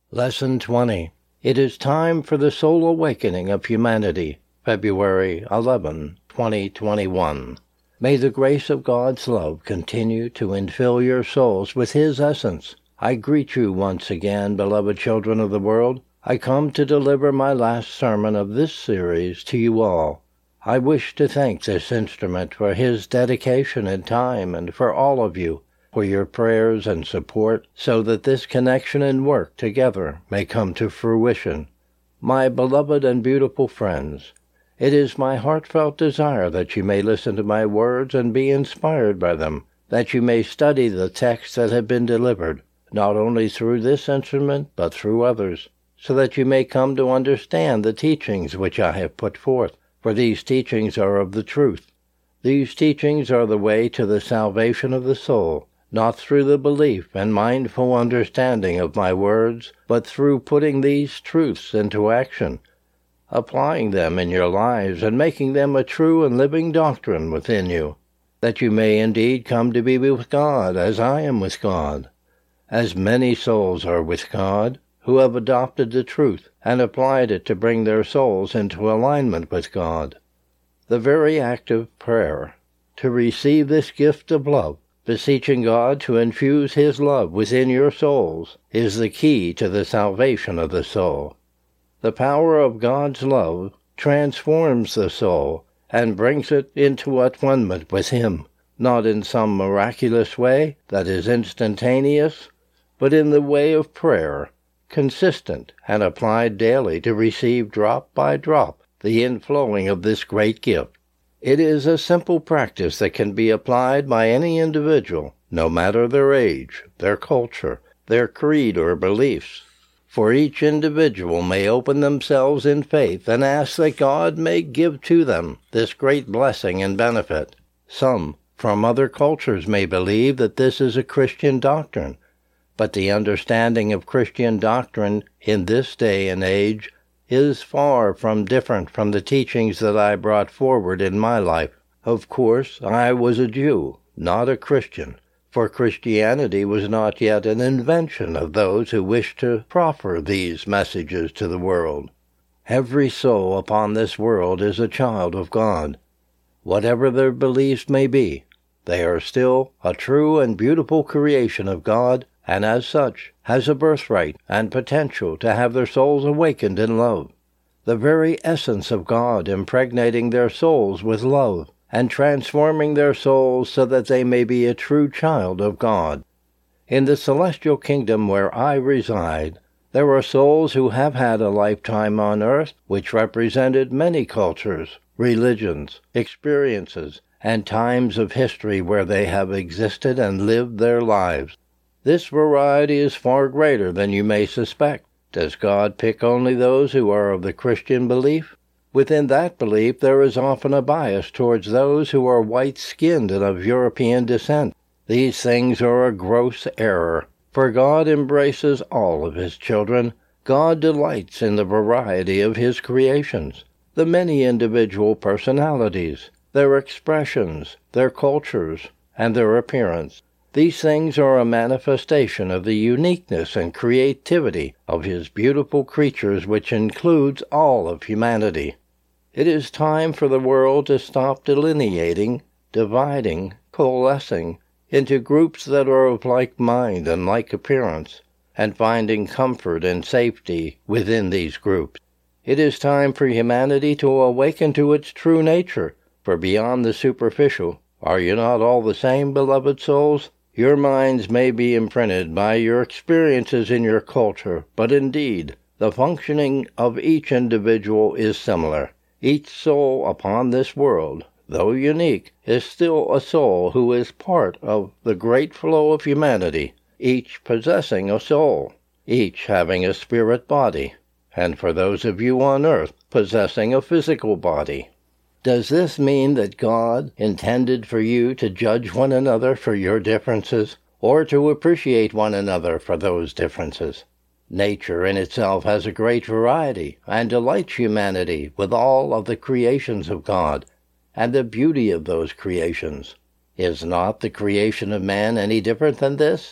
Lesson 20. It is time for the soul awakening of humanity. February 11, 2021. May the grace of God's love continue to infill your souls with His essence. I greet you once again, beloved children of the world. I come to deliver my last sermon of this series to you all. I wish to thank this instrument for his dedication and time, and for all of you, for your prayers and support, so that this connection and work together may come to fruition. My beloved and beautiful friends, it is my heartfelt desire that you may listen to my words and be inspired by them, that you may study the texts that have been delivered, not only through this instrument, but through others, so that you may come to understand the teachings which I have put forth, for these teachings are of the truth. These teachings are the way to the salvation of the soul, not through the belief and mindful understanding of my words, but through putting these truths into action, applying them in your lives and making them a true and living doctrine within you, that you may indeed come to be with God as I am with God, as many souls are with God who have adopted the truth and applied it to bring their souls into alignment with God. The very act of prayer, to receive this gift of love, beseeching God to infuse His love within your souls, is the key to the salvation of the soul. The power of God's love transforms the soul and brings it into atonement with Him, not in some miraculous way that is instantaneous, but in the way of prayer, consistent and applied daily to receive drop by drop the inflowing of this great gift. It is a simple practice that can be applied by any individual, no matter their age, their culture, their creed or beliefs. For each individual may open themselves in faith and ask that God may give to them this great blessing and benefit. Some from other cultures may believe that this is a Christian doctrine, but the understanding of Christian doctrine in this day and age is far from different from the teachings that I brought forward in my life. Of course, I was a Jew, not a Christian, for Christianity was not yet an invention of those who wished to proffer these messages to the world. Every soul upon this world is a child of God. Whatever their beliefs may be, they are still a true and beautiful creation of God, and as such has a birthright and potential to have their souls awakened in love. The very essence of God impregnating their souls with love and transforming their souls so that they may be a true child of God. In the celestial kingdom where I reside, there are souls who have had a lifetime on earth which represented many cultures, religions, experiences, and times of history where they have existed and lived their lives. This variety is far greater than you may suspect. Does God pick only those who are of the Christian belief? Within that belief there is often a bias towards those who are white-skinned and of European descent. These things are a gross error, for God embraces all of His children. God delights in the variety of His creations, the many individual personalities, their expressions, their cultures, and their appearance. These things are a manifestation of the uniqueness and creativity of His beautiful creatures, which includes all of humanity. It is time for the world to stop delineating, dividing, coalescing into groups that are of like mind and like appearance, and finding comfort and safety within these groups. It is time for humanity to awaken to its true nature, for beyond the superficial, are you not all the same, beloved souls? Your minds may be imprinted by your experiences in your culture, but indeed, the functioning of each individual is similar. Each soul upon this world, though unique, is still a soul who is part of the great flow of humanity, each possessing a soul, each having a spirit body, and for those of you on earth, possessing a physical body. Does this mean that God intended for you to judge one another for your differences, or to appreciate one another for those differences? Nature in itself has a great variety, and delights humanity with all of the creations of God, and the beauty of those creations. Is not the creation of man any different than this?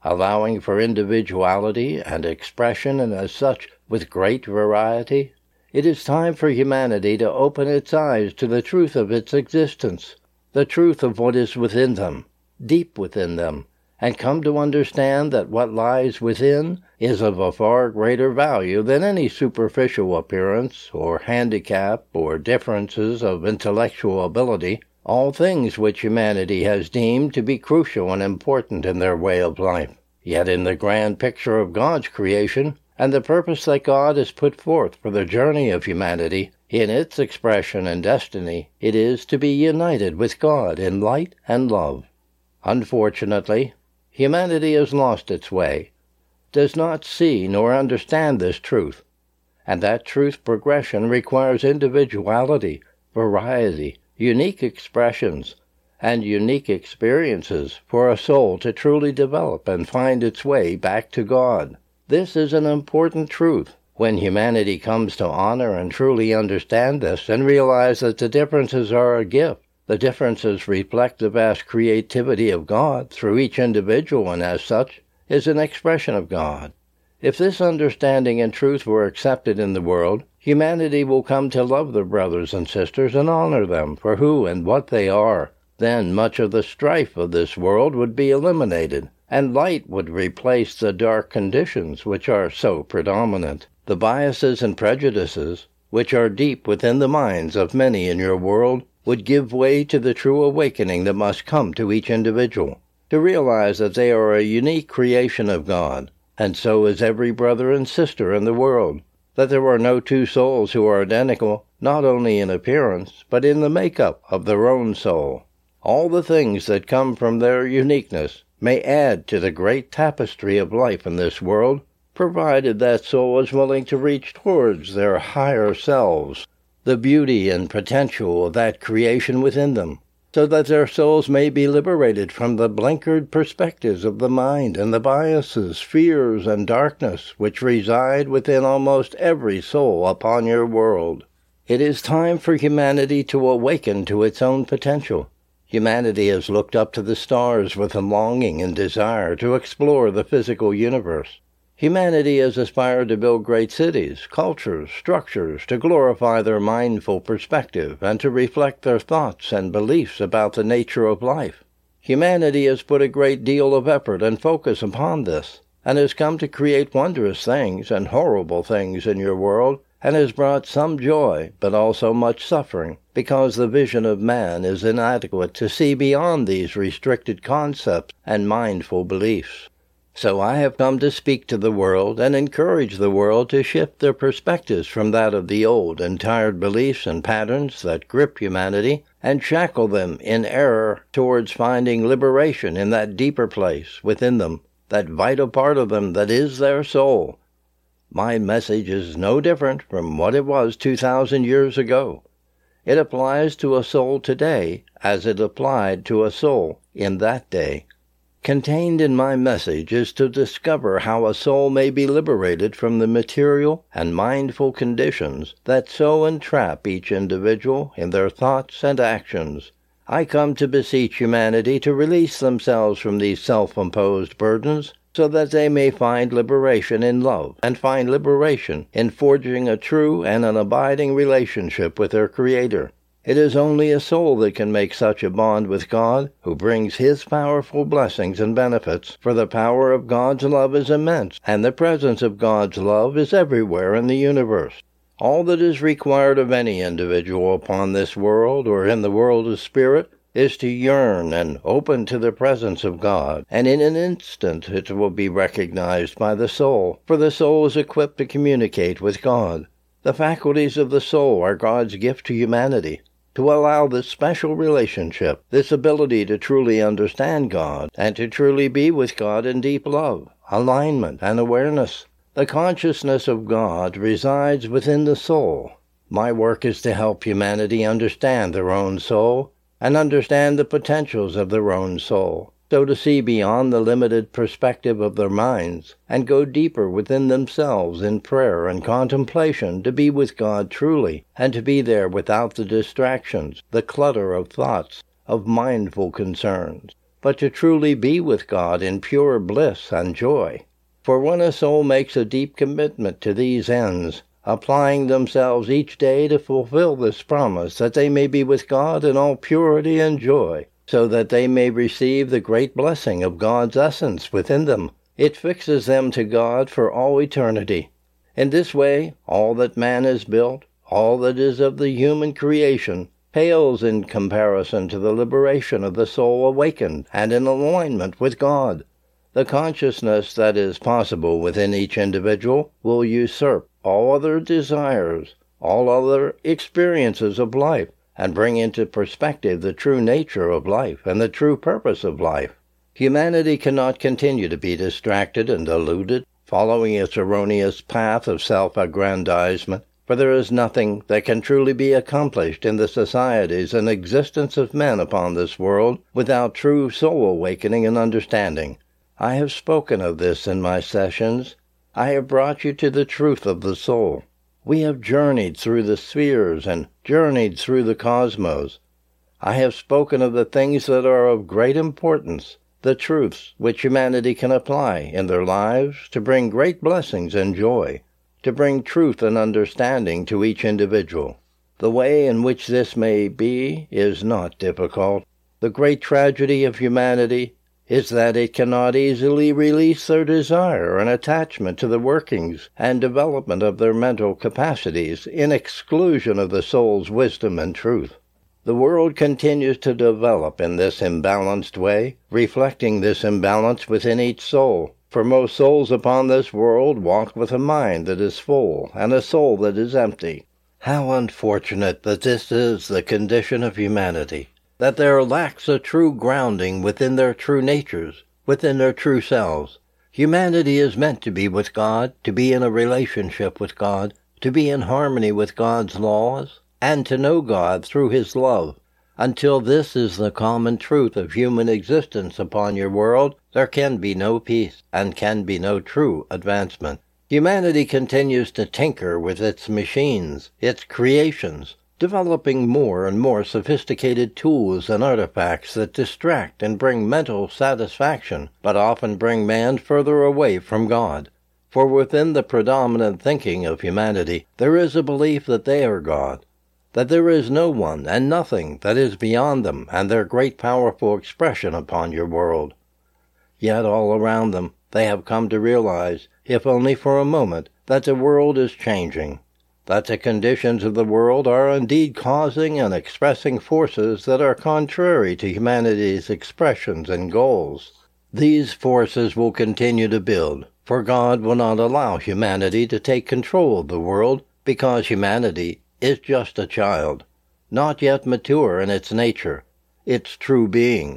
allowing for individuality and expression, and as such with great variety? It is time for humanity to open its eyes to the truth of its existence, the truth of what is within them, deep within them, and come to understand that what lies within is of a far greater value than any superficial appearance, or handicap, or differences of intellectual ability, all things which humanity has deemed to be crucial and important in their way of life. Yet in the grand picture of God's creation, and the purpose that God has put forth for the journey of humanity, in its expression and destiny, it is to be united with God in light and love. Unfortunately, humanity has lost its way, does not see nor understand this truth, and that truth progression requires individuality, variety, unique expressions, and unique experiences for a soul to truly develop and find its way back to God. This is an important truth. When humanity comes to honor and truly understand this and realize that the differences are a gift, the differences reflect the vast creativity of God through each individual, and as such is an expression of God. If this understanding and truth were accepted in the world, humanity will come to love their brothers and sisters and honor them for who and what they are. Then much of the strife of this world would be eliminated, and light would replace the dark conditions which are so predominant. The biases and prejudices, which are deep within the minds of many in your world, would give way to the true awakening that must come to each individual, to realize that they are a unique creation of God, and so is every brother and sister in the world, that there are no two souls who are identical, not only in appearance, but in the makeup of their own soul. All the things that come from their uniqueness may add to the great tapestry of life in this world, provided that soul is willing to reach towards their higher selves, the beauty and potential of that creation within them, so that their souls may be liberated from the blinkered perspectives of the mind and the biases, fears, and darkness which reside within almost every soul upon your world. It is time for humanity to awaken to its own potential. Humanity has looked up to the stars with a longing and desire to explore the physical universe. Humanity has aspired to build great cities, cultures, structures, to glorify their mindful perspective and to reflect their thoughts and beliefs about the nature of life. Humanity has put a great deal of effort and focus upon this, and has come to create wondrous things and horrible things in your world, and has brought some joy, but also much suffering, because the vision of man is inadequate to see beyond these restricted concepts and mindful beliefs. So I have come to speak to the world and encourage the world to shift their perspectives from that of the old and tired beliefs and patterns that grip humanity and shackle them in error towards finding liberation in that deeper place within them, that vital part of them that is their soul. My message is no different from what it was 2,000 years ago. It applies to a soul today as it applied to a soul in that day. Contained in my message is to discover how a soul may be liberated from the material and mindful conditions that so entrap each individual in their thoughts and actions. I come to beseech humanity to release themselves from these self-imposed burdens, so that they may find liberation in love and find liberation in forging a true and an abiding relationship with their Creator. It is only a soul that can make such a bond with God, who brings His powerful blessings and benefits, for the power of God's love is immense, and the presence of God's love is everywhere in the universe. All that is required of any individual upon this world or in the world of spirit is to yearn and open to the presence of God, and in an instant it will be recognized by the soul, for the soul is equipped to communicate with God. The faculties of the soul are God's gift to humanity, to allow this special relationship, this ability to truly understand God, and to truly be with God in deep love, alignment, and awareness. The consciousness of God resides within the soul. My work is to help humanity understand their own soul, and understand the potentials of their own soul, so to see beyond the limited perspective of their minds, and go deeper within themselves in prayer and contemplation to be with God truly, and to be there without the distractions, the clutter of thoughts, of mindful concerns. but to truly be with God in pure bliss and joy. For when a soul makes a deep commitment to these ends, applying themselves each day to fulfill this promise that they may be with God in all purity and joy, so that they may receive the great blessing of God's essence within them, it fixes them to God for all eternity. In this way, all that man has built, all that is of the human creation, pales in comparison to the liberation of the soul awakened and in alignment with God. The consciousness that is possible within each individual will usurp all other desires, all other experiences of life, and bring into perspective the true nature of life and the true purpose of life. Humanity cannot continue to be distracted and deluded, following its erroneous path of self-aggrandizement, for there is nothing that can truly be accomplished in the societies and existence of men upon this world without true soul awakening and understanding. I have spoken of this in my sessions. I have brought you to the truth of the soul. We have journeyed through the spheres and journeyed through the cosmos. I have spoken of the things that are of great importance, the truths which humanity can apply in their lives to bring great blessings and joy, to bring truth and understanding to each individual. The way in which this may be is not difficult. The great tragedy of humanity is that it cannot easily release their desire and attachment to the workings and development of their mental capacities in exclusion of the soul's wisdom and truth. The world continues to develop in this imbalanced way, reflecting this imbalance within each soul. For most souls upon this world walk with a mind that is full and a soul that is empty. How unfortunate that this is the condition of humanity, that there lacks a true grounding within their true natures, within their true selves. Humanity is meant to be with God, to be in a relationship with God, to be in harmony with God's laws, and to know God through His love. Until this is the common truth of human existence upon your world, there can be no peace and can be no true advancement. Humanity continues to tinker with its machines, its creations, developing more and more sophisticated tools and artifacts that distract and bring mental satisfaction, but often bring man further away from God. For within the predominant thinking of humanity, there is a belief that they are God, that there is no one and nothing that is beyond them and their great powerful expression upon your world. Yet all around them they have come to realize, if only for a moment, that the world is changing, that the conditions of the world are indeed causing and expressing forces that are contrary to humanity's expressions and goals. These forces will continue to build, for God will not allow humanity to take control of the world, because humanity is just a child, not yet mature in its nature, its true being.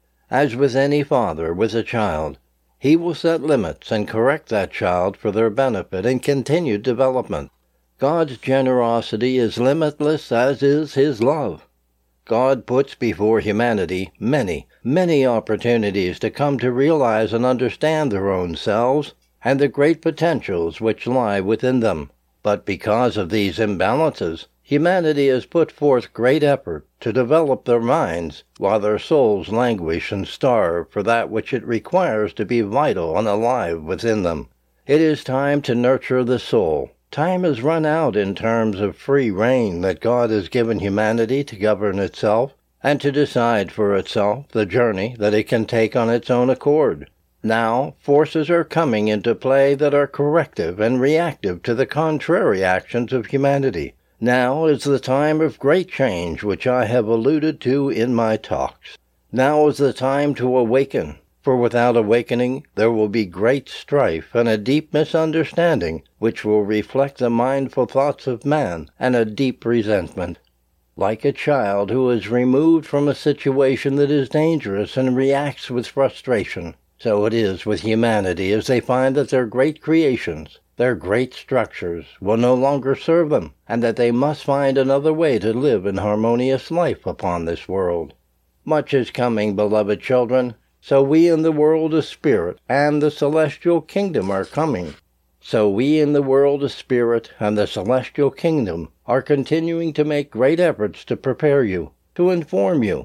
As with any father with a child, he will set limits and correct that child for their benefit and continued development. God's generosity is limitless, as is His love. God puts before humanity many, many opportunities to come to realize and understand their own selves and the great potentials which lie within them. But because of these imbalances, humanity has put forth great effort to develop their minds, while their souls languish and starve for that which it requires to be vital and alive within them. It is time to nurture the soul. Time has run out in terms of free rein that God has given humanity to govern itself and to decide for itself the journey that it can take on its own accord. Now, forces are coming into play that are corrective and reactive to the contrary actions of humanity. Now is the time of great change which I have alluded to in my talks. Now is the time to awaken, for without awakening there will be great strife and a deep misunderstanding which will reflect the mindful thoughts of man and a deep resentment. Like a child who is removed from a situation that is dangerous and reacts with frustration, so it is with humanity as they find that their great creations, their great structures, will no longer serve them, and that they must find another way to live in harmonious life upon this world. Much is coming, beloved children, so we in the world of spirit and the celestial kingdom are coming. So we in the world of spirit and the celestial kingdom are continuing to make great efforts to prepare you, to inform you,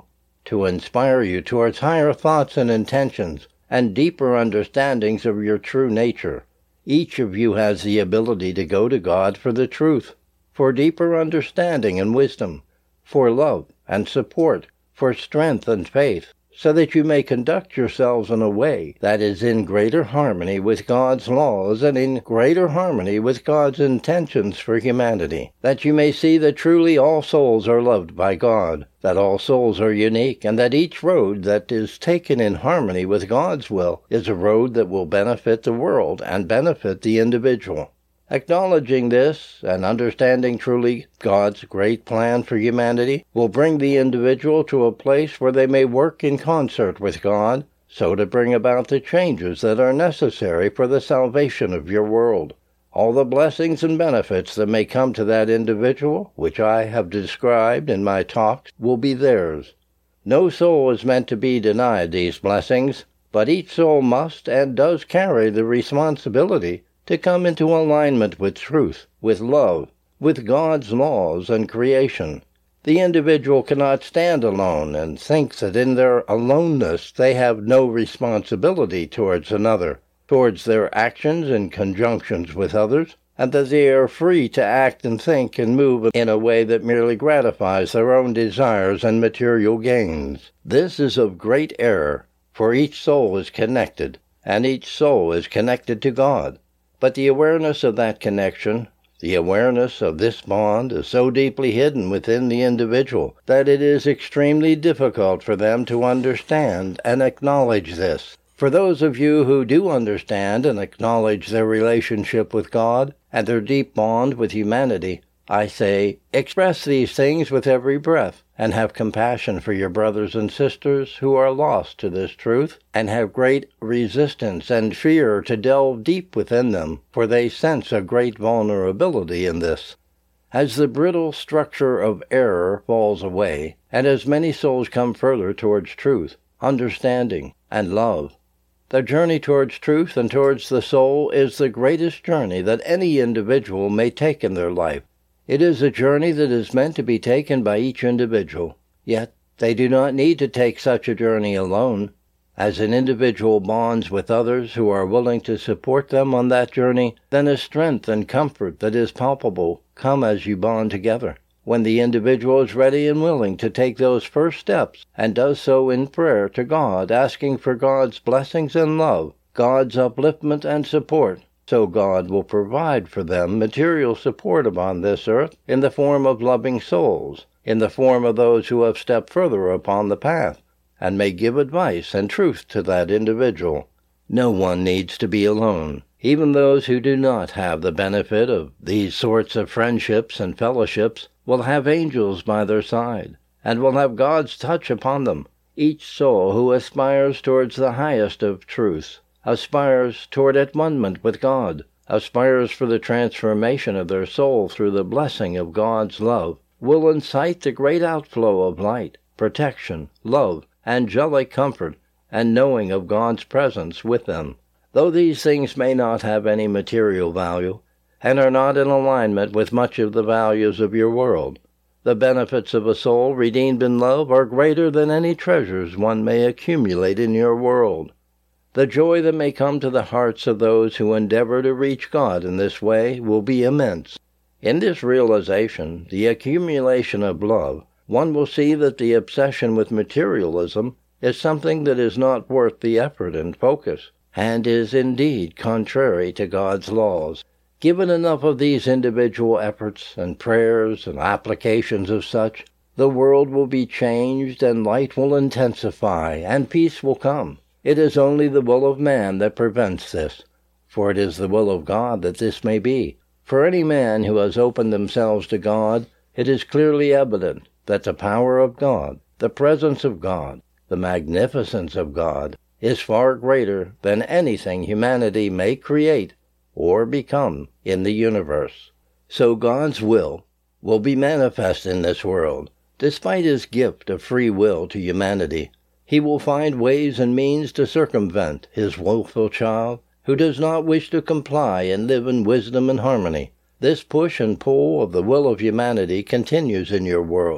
to inspire you towards higher thoughts and intentions and deeper understandings of your true nature. Each of you has the ability to go to God for the truth, for deeper understanding and wisdom, for love and support, for strength and faith, so that you may conduct yourselves in a way that is in greater harmony with God's laws and in greater harmony with God's intentions for humanity, that you may see that truly all souls are loved by God, that all souls are unique, and that each road that is taken in harmony with God's will is a road that will benefit the world and benefit the individual. Acknowledging this and understanding truly God's great plan for humanity will bring the individual to a place where they may work in concert with God, so to bring about the changes that are necessary for the salvation of your world. All the blessings and benefits that may come to that individual, which I have described in my talks, will be theirs. No soul is meant to be denied these blessings, but each soul must and does carry the responsibility to come into alignment with truth, with love, with God's laws and creation. The individual cannot stand alone and think that in their aloneness they have no responsibility towards another, towards their actions and conjunctions with others, and that they are free to act and think and move in a way that merely gratifies their own desires and material gains. This is of great error, for each soul is connected, and each soul is connected to God. But the awareness of that connection, the awareness of this bond, is so deeply hidden within the individual that it is extremely difficult for them to understand and acknowledge this. For those of you who do understand and acknowledge their relationship with God and their deep bond with humanity, I say, express these things with every breath, and have compassion for your brothers and sisters who are lost to this truth, and have great resistance and fear to delve deep within them, for they sense a great vulnerability in this. As the brittle structure of error falls away, and as many souls come further towards truth, understanding, and love, the journey towards truth and towards the soul is the greatest journey that any individual may take in their life. It is a journey that is meant to be taken by each individual, yet they do not need to take such a journey alone. As an individual bonds with others who are willing to support them on that journey, then a strength and comfort that is palpable come as you bond together. When the individual is ready and willing to take those first steps, and does so in prayer to God, asking for God's blessings and love, God's upliftment and support, so God will provide for them material support upon this earth in the form of loving souls, in the form of those who have stepped further upon the path, and may give advice and truth to that individual. No one needs to be alone. Even those who do not have the benefit of these sorts of friendships and fellowships will have angels by their side, and will have God's touch upon them. Each soul who aspires towards the highest of truths, aspires toward at-one-ment with God, aspires for the transformation of their soul through the blessing of God's love, will incite the great outflow of light, protection, love, angelic comfort, and knowing of God's presence with them. Though these things may not have any material value, and are not in alignment with much of the values of your world, the benefits of a soul redeemed in love are greater than any treasures one may accumulate in your world. The joy that may come to the hearts of those who endeavor to reach God in this way will be immense. In this realization, the accumulation of love, one will see that the obsession with materialism is something that is not worth the effort and focus, and is indeed contrary to God's laws. Given enough of these individual efforts and prayers and applications of such, the world will be changed and light will intensify and peace will come. It is only the will of man that prevents this, for it is the will of God that this may be. For any man who has opened themselves to God, it is clearly evident that the power of God, the presence of God, the magnificence of God, is far greater than anything humanity may create or become in the universe. So God's will be manifest in this world, despite his gift of free will to humanity. He will find ways and means to circumvent his willful child, who does not wish to comply and live in wisdom and harmony. This push and pull of the will of humanity continues in your world.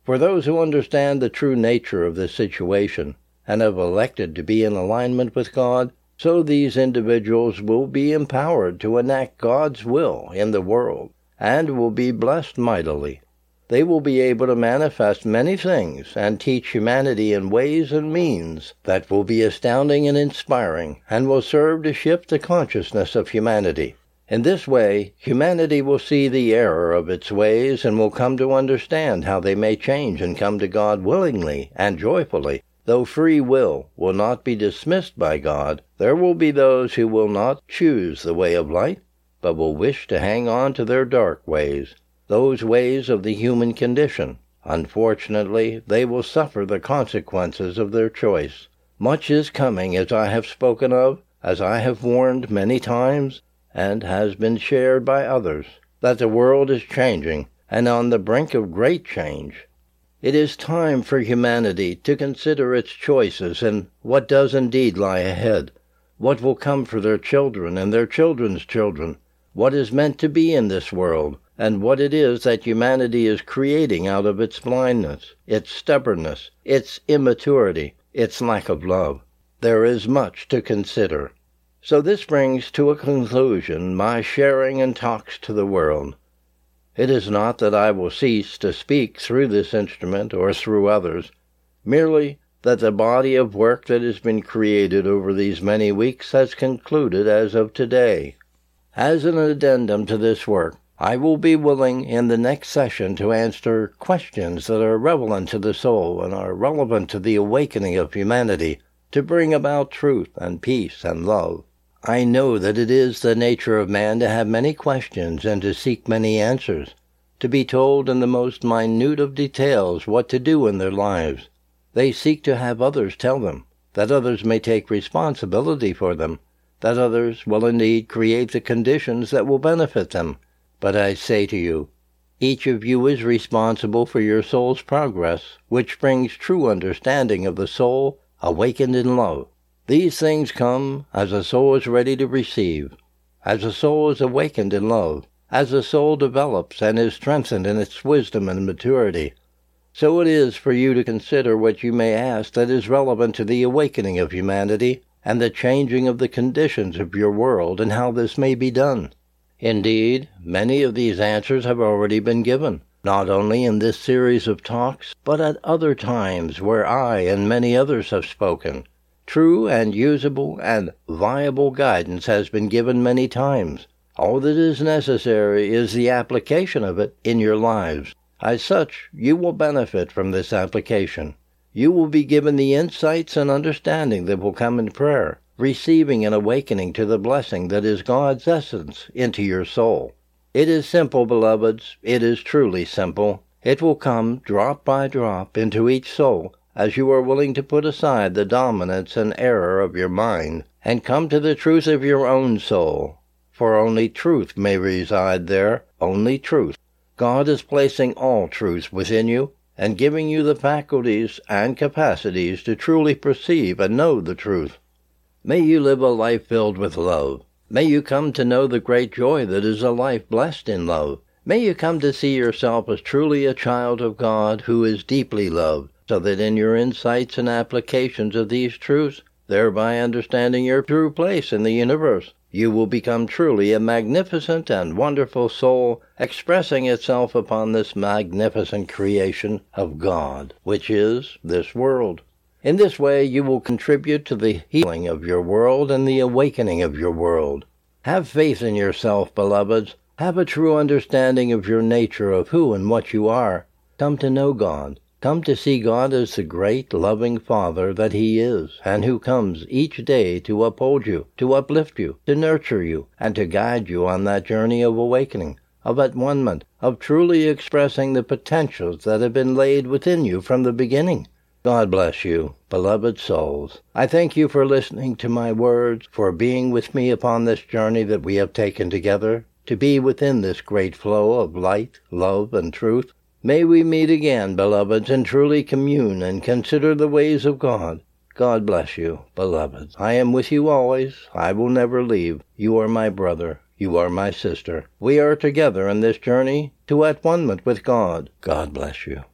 For those who understand the true nature of this situation and have elected to be in alignment with God, so these individuals will be empowered to enact God's will in the world and will be blessed mightily. They will be able to manifest many things and teach humanity in ways and means that will be astounding and inspiring and will serve to shift the consciousness of humanity. In this way, humanity will see the error of its ways and will come to understand how they may change and come to God willingly and joyfully. Though free will not be dismissed by God, there will be those who will not choose the way of light, but will wish to hang on to their dark ways, those ways of the human condition. Unfortunately, they will suffer the consequences of their choice. Much is coming, as I have spoken of, as I have warned many times, and has been shared by others, that the world is changing and on the brink of great change. It is time for humanity to consider its choices and what does indeed lie ahead, what will come for their children and their children's children, what is meant to be in this world, and what it is that humanity is creating out of its blindness, its stubbornness, its immaturity, its lack of love. There is much to consider. So this brings to a conclusion my sharing and talks to the world. It is not that I will cease to speak through this instrument or through others, merely that the body of work that has been created over these many weeks has concluded as of today. As an addendum to this work, I will be willing in the next session to answer questions that are relevant to the soul and are relevant to the awakening of humanity, to bring about truth and peace and love. I know that it is the nature of man to have many questions and to seek many answers, to be told in the most minute of details what to do in their lives. They seek to have others tell them, that others may take responsibility for them, that others will indeed create the conditions that will benefit them. But I say to you, each of you is responsible for your soul's progress, which brings true understanding of the soul awakened in love. These things come as a soul is ready to receive, as a soul is awakened in love, as a soul develops and is strengthened in its wisdom and maturity. So it is for you to consider what you may ask that is relevant to the awakening of humanity and the changing of the conditions of your world and how this may be done. Indeed, many of these answers have already been given, not only in this series of talks, but at other times where I and many others have spoken. True and usable and viable guidance has been given many times. All that is necessary is the application of it in your lives. As such, you will benefit from this application. You will be given the insights and understanding that will come in prayer, receiving and awakening to the blessing that is God's essence into your soul. It is simple, beloveds. It is truly simple. It will come drop by drop into each soul, as you are willing to put aside the dominance and error of your mind, and come to the truth of your own soul. For only truth may reside there, only truth. God is placing all truth within you, and giving you the faculties and capacities to truly perceive and know the truth. May you live a life filled with love. May you come to know the great joy that is a life blessed in love. May you come to see yourself as truly a child of God who is deeply loved, so that in your insights and applications of these truths, thereby understanding your true place in the universe, you will become truly a magnificent and wonderful soul, expressing itself upon this magnificent creation of God, which is this world. In this way, you will contribute to the healing of your world and the awakening of your world. Have faith in yourself, beloveds. Have a true understanding of your nature, of who and what you are. Come to know God. Come to see God as the great, loving Father that He is, and who comes each day to uphold you, to uplift you, to nurture you, and to guide you on that journey of awakening, of at-one-ment, of truly expressing the potentials that have been laid within you from the beginning. God bless you, beloved souls. I thank you for listening to my words, for being with me upon this journey that we have taken together, to be within this great flow of light, love, and truth. May we meet again, beloveds, and truly commune and consider the ways of God. God bless you, beloveds. I am with you always. I will never leave. You are my brother. You are my sister. We are together in this journey to at-one-ment with God. God bless you.